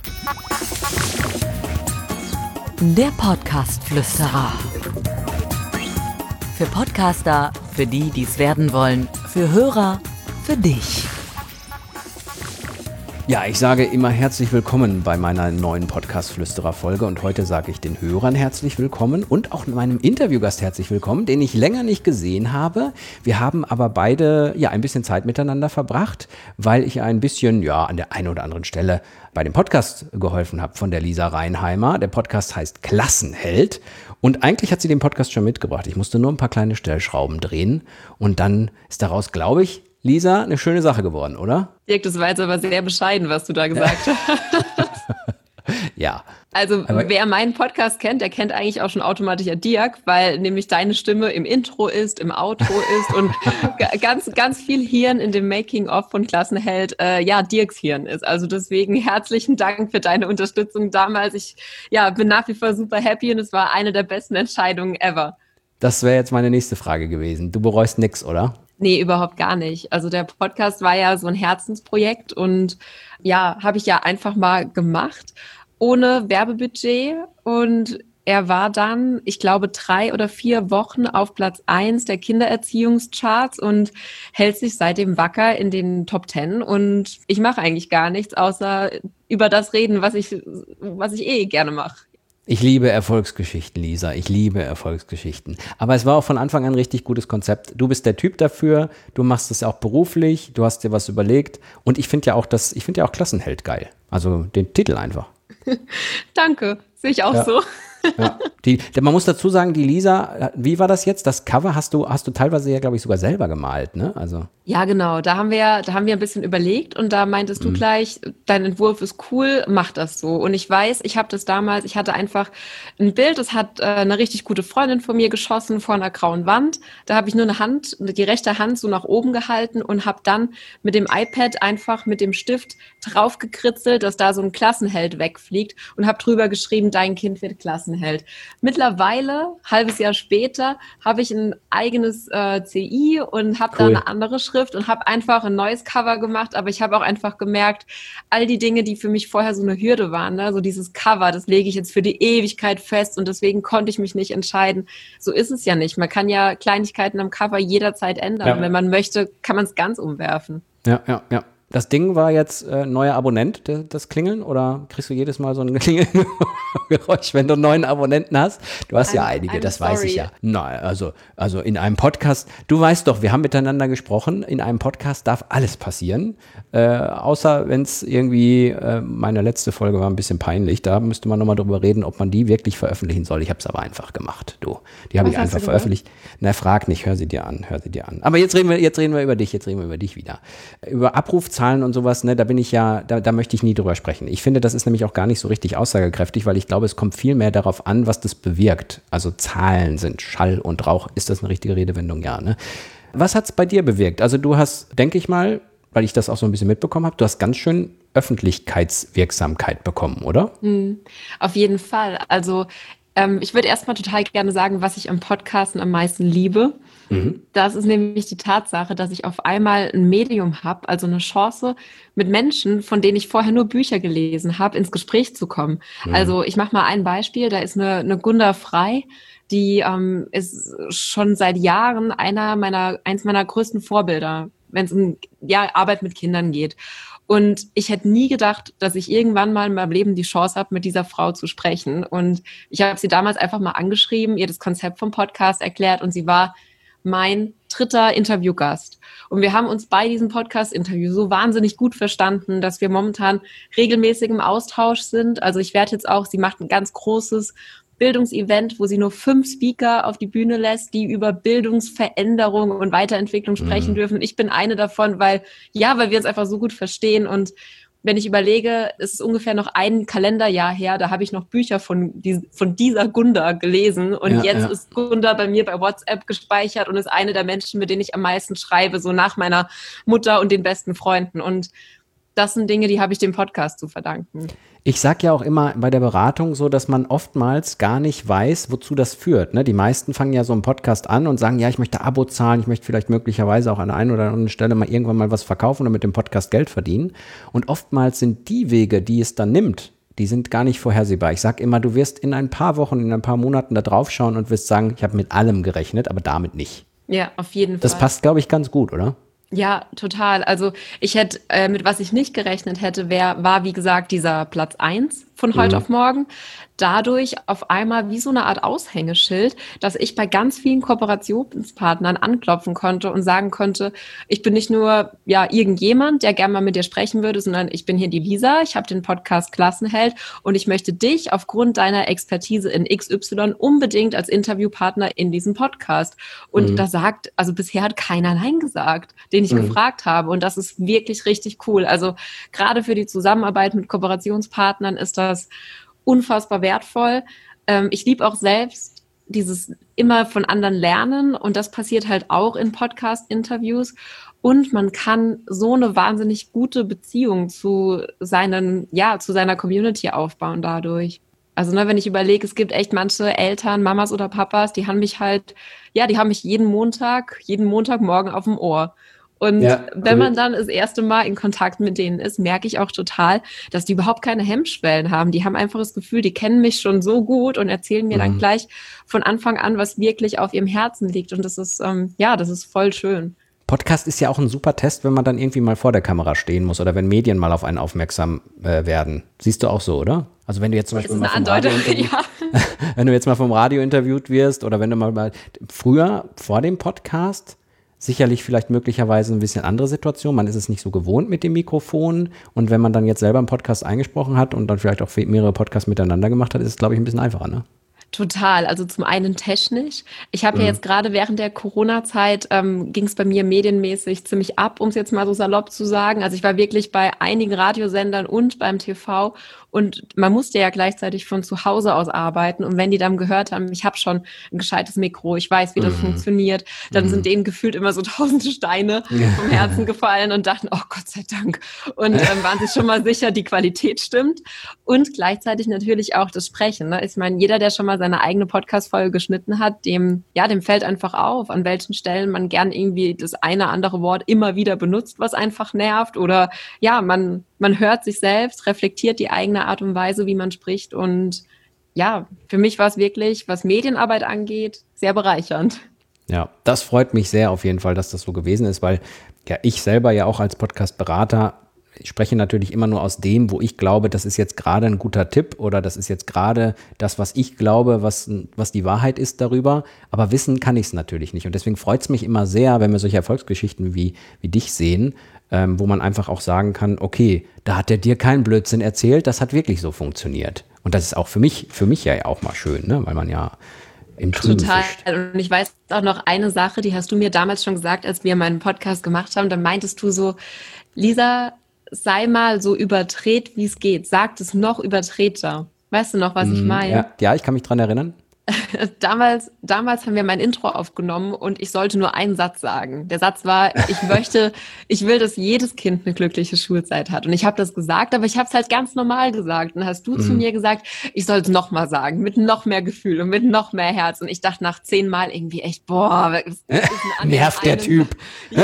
Der Podcast-Flüsterer. Für Podcaster, für die, die es werden wollen, für Hörer, für dich. Ja, ich sage immer herzlich willkommen bei meiner neuen Podcast-Flüsterer-Folge und heute sage ich den Hörern herzlich willkommen und auch meinem Interviewgast herzlich willkommen, den ich länger nicht gesehen habe. Wir haben aber beide ein bisschen Zeit miteinander verbracht, weil ich ein bisschen an der einen oder anderen Stelle bei dem Podcast geholfen habe von der Lisa Reinheimer. Der Podcast heißt Klassenheld und eigentlich hat sie den Podcast schon mitgebracht. Ich musste nur ein paar kleine Stellschrauben drehen und dann ist daraus, glaube ich, Lisa, eine schöne Sache geworden, oder? Dirk, das war jetzt aber sehr bescheiden, was du da gesagt hast. Ja. Also wer meinen Podcast kennt, der kennt eigentlich auch schon automatisch Dirk, weil nämlich deine Stimme im Intro ist, im Outro ist und ganz, ganz viel Hirn in dem Making-of von Klassenheld, Dirks Hirn ist. Also deswegen herzlichen Dank für deine Unterstützung damals. Ich bin nach wie vor super happy und es war eine der besten Entscheidungen ever. Das wäre jetzt meine nächste Frage gewesen. Du bereust nix, oder? Nee, überhaupt gar nicht. Also der Podcast war ja so ein Herzensprojekt und habe ich einfach mal gemacht, ohne Werbebudget. Und er war dann, ich glaube, 3 oder 4 Wochen auf Platz 1 der Kindererziehungscharts und hält sich seitdem wacker in den Top 10. Und ich mache eigentlich gar nichts, außer über das reden, was ich gerne mache. Ich liebe Erfolgsgeschichten, Lisa. Ich liebe Erfolgsgeschichten. Aber es war auch von Anfang an ein richtig gutes Konzept. Du bist der Typ dafür. Du machst es auch beruflich. Du hast dir was überlegt. Und ich finde ja auch Klassenheld geil. Also den Titel einfach. Danke. Sehe ich auch so. Ja. Man muss dazu sagen, die Lisa, wie war das jetzt? Das Cover hast du teilweise ja, glaube ich, sogar selber gemalt, ne? Also. Ja, genau. Da haben wir ein bisschen überlegt und da meintest du gleich, dein Entwurf ist cool, mach das so. Und ich weiß, ich hatte einfach ein Bild, das hat eine richtig gute Freundin von mir geschossen vor einer grauen Wand. Da habe ich nur die rechte Hand so nach oben gehalten und habe dann mit dem iPad einfach mit dem Stift drauf gekritzelt, dass da so ein Klassenheld wegfliegt und habe drüber geschrieben, dein Kind wird Klassenheld. Mittlerweile, halbes Jahr später, habe ich ein eigenes CI und habe da eine andere Schrift und habe einfach ein neues Cover gemacht, aber ich habe auch einfach gemerkt, all die Dinge, die für mich vorher so eine Hürde waren, ne, so dieses Cover, das lege ich jetzt für die Ewigkeit fest und deswegen konnte ich mich nicht entscheiden. So ist es ja nicht. Man kann ja Kleinigkeiten am Cover jederzeit ändern. Ja. Wenn man möchte, kann man es ganz umwerfen. Ja. Das Ding war jetzt neuer Abonnent, das Klingeln, oder kriegst du jedes Mal so ein Klingelgeräusch, wenn du einen neuen Abonnenten hast? Du hast ja einige, das weiß ich ja. Nein, also in einem Podcast, du weißt doch, wir haben miteinander gesprochen, in einem Podcast darf alles passieren, außer wenn es irgendwie, meine letzte Folge war ein bisschen peinlich, da müsste man nochmal drüber reden, ob man die wirklich veröffentlichen soll. Ich habe es aber einfach gemacht, du. Die habe ich einfach veröffentlicht. Na, frag nicht, hör sie dir an. Aber jetzt reden wir über dich wieder. Über Abrufzahlen und sowas, ne, da möchte ich nie drüber sprechen. Ich finde, das ist nämlich auch gar nicht so richtig aussagekräftig, weil ich glaube, es kommt viel mehr darauf an, was das bewirkt. Also Zahlen sind Schall und Rauch. Ist das eine richtige Redewendung? Ja, ne? Was hat es bei dir bewirkt? Also du hast, denke ich mal, weil ich das auch so ein bisschen mitbekommen habe, du hast ganz schön Öffentlichkeitswirksamkeit bekommen, oder? Auf jeden Fall. Also ich würde erstmal total gerne sagen, was ich am Podcasten am meisten liebe. Das ist nämlich die Tatsache, dass ich auf einmal ein Medium habe, also eine Chance, mit Menschen, von denen ich vorher nur Bücher gelesen habe, ins Gespräch zu kommen. Also ich mache mal ein Beispiel, da ist eine Gunda Frei, die ist schon seit Jahren eins meiner größten Vorbilder, wenn es um Arbeit mit Kindern geht. Und ich hätte nie gedacht, dass ich irgendwann mal in meinem Leben die Chance habe, mit dieser Frau zu sprechen. Und ich habe sie damals einfach mal angeschrieben, ihr das Konzept vom Podcast erklärt und sie war mein 3. Interviewgast. Und wir haben uns bei diesem Podcast-Interview so wahnsinnig gut verstanden, dass wir momentan regelmäßig im Austausch sind. Also sie macht ein ganz großes Bildungsevent, wo sie nur 5 Speaker auf die Bühne lässt, die über Bildungsveränderung und Weiterentwicklung sprechen dürfen. Ich bin eine davon, weil wir uns einfach so gut verstehen. Und wenn ich überlege, es ist ungefähr noch ein Kalenderjahr her, da habe ich noch Bücher von dieser Gunda gelesen und jetzt ist Gunda bei mir bei WhatsApp gespeichert und ist eine der Menschen, mit denen ich am meisten schreibe, so nach meiner Mutter und den besten Freunden. Und das sind Dinge, die habe ich dem Podcast zu verdanken. Ich sage ja auch immer bei der Beratung so, dass man oftmals gar nicht weiß, wozu das führt. Ne? Die meisten fangen ja so einen Podcast an und sagen, ja, ich möchte Abo zahlen, ich möchte vielleicht möglicherweise auch an der einen oder anderen Stelle mal irgendwann mal was verkaufen oder mit dem Podcast Geld verdienen. Und oftmals sind die Wege, die es dann nimmt, die sind gar nicht vorhersehbar. Ich sage immer, du wirst in ein paar Wochen, in ein paar Monaten da drauf schauen und wirst sagen, ich habe mit allem gerechnet, aber damit nicht. Ja, auf jeden Fall. Das passt, glaube ich, ganz gut, oder? Ja, total. Also ich hätte, mit was ich nicht gerechnet hätte, war, wie gesagt, dieser Platz 1 von heute auf morgen. Dadurch auf einmal wie so eine Art Aushängeschild, dass ich bei ganz vielen Kooperationspartnern anklopfen konnte und sagen konnte, ich bin nicht nur irgendjemand, der gerne mal mit dir sprechen würde, sondern ich bin hier die Lisa, ich habe den Podcast Klassenheld und ich möchte dich aufgrund deiner Expertise in XY unbedingt als Interviewpartner in diesem Podcast. Und also bisher hat keiner Nein gesagt, den ich gefragt habe. Und das ist wirklich richtig cool. Also gerade für die Zusammenarbeit mit Kooperationspartnern ist das unfassbar wertvoll. Ich liebe auch selbst dieses immer von anderen lernen und das passiert halt auch in Podcast-Interviews und man kann so eine wahnsinnig gute Beziehung zu seiner Community aufbauen dadurch. Also wenn ich überlege, es gibt echt manche Eltern, Mamas oder Papas, die haben mich jeden Montagmorgen auf dem Ohr. Und wenn man dann das erste Mal in Kontakt mit denen ist, merke ich auch total, dass die überhaupt keine Hemmschwellen haben. Die haben einfach das Gefühl, die kennen mich schon so gut und erzählen mir dann gleich von Anfang an, was wirklich auf ihrem Herzen liegt. Und das ist, das ist voll schön. Podcast ist ja auch ein super Test, wenn man dann irgendwie mal vor der Kamera stehen muss oder wenn Medien mal auf einen aufmerksam werden. Siehst du auch so, oder? Also wenn du jetzt zum Beispiel mal wenn du jetzt mal vom Radio interviewt wirst oder wenn du mal früher vor dem Podcast sicherlich vielleicht möglicherweise ein bisschen andere Situation. Man ist es nicht so gewohnt mit dem Mikrofon und wenn man dann jetzt selber einen Podcast eingesprochen hat und dann vielleicht auch mehrere Podcasts miteinander gemacht hat, ist es, glaube ich, ein bisschen einfacher, ne? Total, also zum einen technisch. Ich habe ja jetzt gerade während der Corona-Zeit ging es bei mir medienmäßig ziemlich ab, um es jetzt mal so salopp zu sagen. Also ich war wirklich bei einigen Radiosendern und beim TV und man musste ja gleichzeitig von zu Hause aus arbeiten und wenn die dann gehört haben, ich habe schon ein gescheites Mikro, ich weiß, wie das funktioniert, dann sind denen gefühlt immer so 1000 Steine vom Herzen gefallen und dachten, oh Gott sei Dank. Und waren sich schon mal sicher, die Qualität stimmt und gleichzeitig natürlich auch das Sprechen. Ne? Ich meine, jeder, der schon mal seine eigene Podcast-Folge geschnitten hat, dem fällt einfach auf, an welchen Stellen man gern irgendwie das eine andere Wort immer wieder benutzt, was einfach nervt oder man hört sich selbst, reflektiert die eigene Art und Weise, wie man spricht und für mich war es wirklich, was Medienarbeit angeht, sehr bereichernd. Ja, das freut mich sehr auf jeden Fall, dass das so gewesen ist, weil ich selber ja auch als Podcast-Berater ich spreche natürlich immer nur aus dem, wo ich glaube, das ist jetzt gerade ein guter Tipp oder das ist jetzt gerade das, was ich glaube, was die Wahrheit ist darüber. Aber wissen kann ich es natürlich nicht. Und deswegen freut es mich immer sehr, wenn wir solche Erfolgsgeschichten wie dich sehen, wo man einfach auch sagen kann, okay, da hat der dir keinen Blödsinn erzählt, das hat wirklich so funktioniert. Und das ist auch für mich ja auch mal schön, ne? Weil man ja im Trüben Total. fischt. Und ich weiß auch noch eine Sache, die hast du mir damals schon gesagt, als wir meinen Podcast gemacht haben. Da meintest du so, Lisa, sei mal so überdreht, wie es geht. Sagt es noch überdrehter. Weißt du noch, was ich meine? Ja, ich kann mich dran erinnern. Damals haben wir mein Intro aufgenommen und ich sollte nur einen Satz sagen. Der Satz war, ich will, dass jedes Kind eine glückliche Schulzeit hat. Und ich habe das gesagt, aber ich habe es halt ganz normal gesagt. Und hast du zu mir gesagt, ich soll es nochmal sagen, mit noch mehr Gefühl und mit noch mehr Herz. Und ich dachte nach 10 Mal irgendwie echt, boah, was ist nervt der Typ.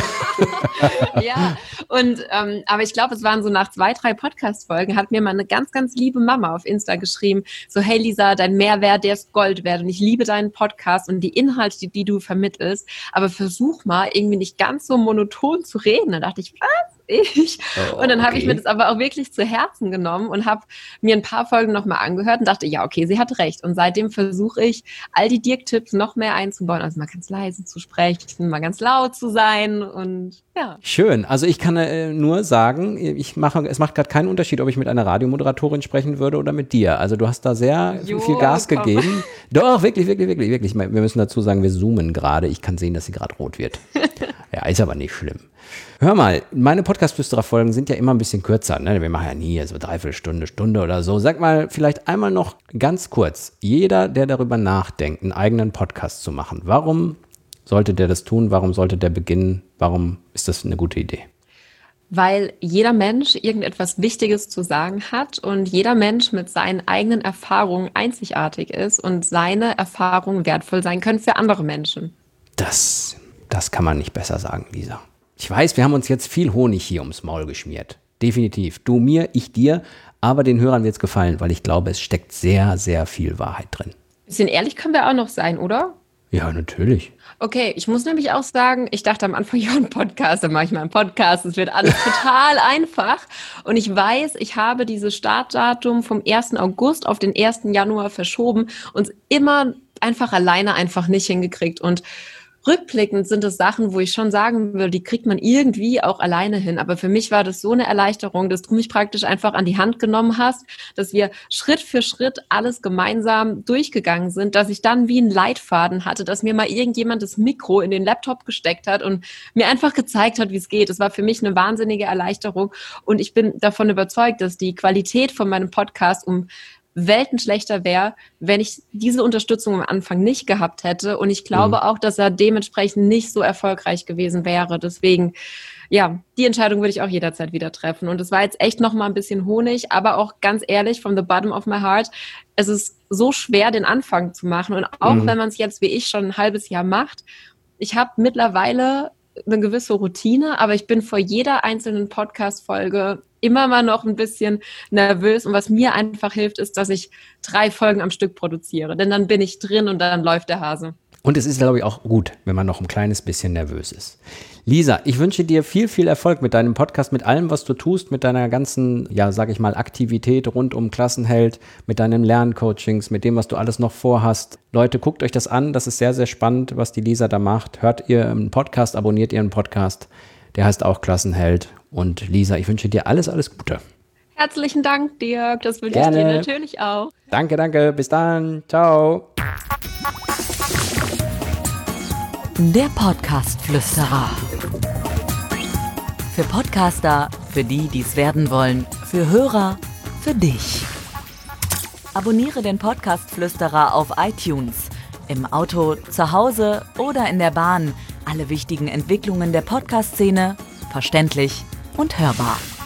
Ja, und aber ich glaube, es waren so nach 2, 3 Podcast-Folgen, hat mir mal eine ganz, ganz liebe Mama auf Insta geschrieben, so, hey Lisa, dein Mehrwert, der ist Gold wert und ich liebe deinen Podcast und die Inhalte, die du vermittelst, aber versuch mal irgendwie nicht ganz so monoton zu reden. Da dachte ich, was? Und dann habe ich mir das aber auch wirklich zu Herzen genommen und habe mir ein paar Folgen nochmal angehört und dachte, ja, okay, sie hat recht. Und seitdem versuche ich, all die Dirk-Tipps noch mehr einzubauen. Also mal ganz leise zu sprechen, mal ganz laut zu sein und ja. Schön. Also ich kann nur sagen, es macht gerade keinen Unterschied, ob ich mit einer Radiomoderatorin sprechen würde oder mit dir. Also du hast da sehr viel Gas gegeben. Doch, wirklich. Wir müssen dazu sagen, wir zoomen gerade. Ich kann sehen, dass sie gerade rot wird. Ja, ist aber nicht schlimm. Hör mal, meine Podcast-Flüsterer-Folgen sind ja immer ein bisschen kürzer, ne? Wir machen ja nie so 3/4 Stunde oder so. Sag mal vielleicht einmal noch ganz kurz, jeder, der darüber nachdenkt, einen eigenen Podcast zu machen, warum sollte der das tun? Warum sollte der beginnen? Warum ist das eine gute Idee? Weil jeder Mensch irgendetwas Wichtiges zu sagen hat und jeder Mensch mit seinen eigenen Erfahrungen einzigartig ist und seine Erfahrungen wertvoll sein können für andere Menschen. Das kann man nicht besser sagen, Lisa. Ich weiß, wir haben uns jetzt viel Honig hier ums Maul geschmiert. definitiv. Du mir, ich dir, aber den Hörern wird es gefallen, weil ich glaube, es steckt sehr, sehr viel Wahrheit drin. Bisschen ehrlich können wir auch noch sein, oder? Ja, natürlich. Okay, ich muss nämlich auch sagen, ich dachte am Anfang, ja, ein Podcast, dann mache ich mal einen Podcast, es wird alles total einfach. Und ich weiß, ich habe dieses Startdatum vom 1. August auf den 1. Januar verschoben und immer alleine nicht hingekriegt. Und rückblickend sind es Sachen, wo ich schon sagen würde, die kriegt man irgendwie auch alleine hin. Aber für mich war das so eine Erleichterung, dass du mich praktisch einfach an die Hand genommen hast, dass wir Schritt für Schritt alles gemeinsam durchgegangen sind, dass ich dann wie einen Leitfaden hatte, dass mir mal irgendjemand das Mikro in den Laptop gesteckt hat und mir einfach gezeigt hat, wie es geht. Das war für mich eine wahnsinnige Erleichterung. Und ich bin davon überzeugt, dass die Qualität von meinem Podcast um Welten schlechter wäre, wenn ich diese Unterstützung am Anfang nicht gehabt hätte. Und ich glaube auch, dass er dementsprechend nicht so erfolgreich gewesen wäre. Deswegen, ja, die Entscheidung würde ich auch jederzeit wieder treffen. Und es war jetzt echt nochmal ein bisschen Honig, aber auch ganz ehrlich, from the bottom of my heart, es ist so schwer, den Anfang zu machen. Und auch wenn man es jetzt wie ich schon ein halbes Jahr macht, ich habe mittlerweile eine gewisse Routine, aber ich bin vor jeder einzelnen Podcast-Folge immer mal noch ein bisschen nervös. Und was mir einfach hilft, ist, dass ich 3 Folgen am Stück produziere. Denn dann bin ich drin und dann läuft der Hase. Und es ist, glaube ich, auch gut, wenn man noch ein kleines bisschen nervös ist. Lisa, ich wünsche dir viel, viel Erfolg mit deinem Podcast, mit allem, was du tust, mit deiner ganzen, ja, sag ich mal, Aktivität rund um Klassenheld, mit deinen Lerncoachings, mit dem, was du alles noch vorhast. Leute, guckt euch das an. Das ist sehr, sehr spannend, was die Lisa da macht. Hört ihr einen Podcast, abonniert ihren Podcast. Der heißt auch Klassenheld. Und Lisa, ich wünsche dir alles, alles Gute. Herzlichen Dank, Dirk. Das wünsche ich dir natürlich auch. Danke, danke. Bis dann. Ciao. Der Podcast-Flüsterer. Für Podcaster, für die, die es werden wollen, für Hörer, für dich. Abonniere den Podcast-Flüsterer auf iTunes, im Auto, zu Hause oder in der Bahn. Alle wichtigen Entwicklungen der Podcast-Szene, verständlich und hörbar.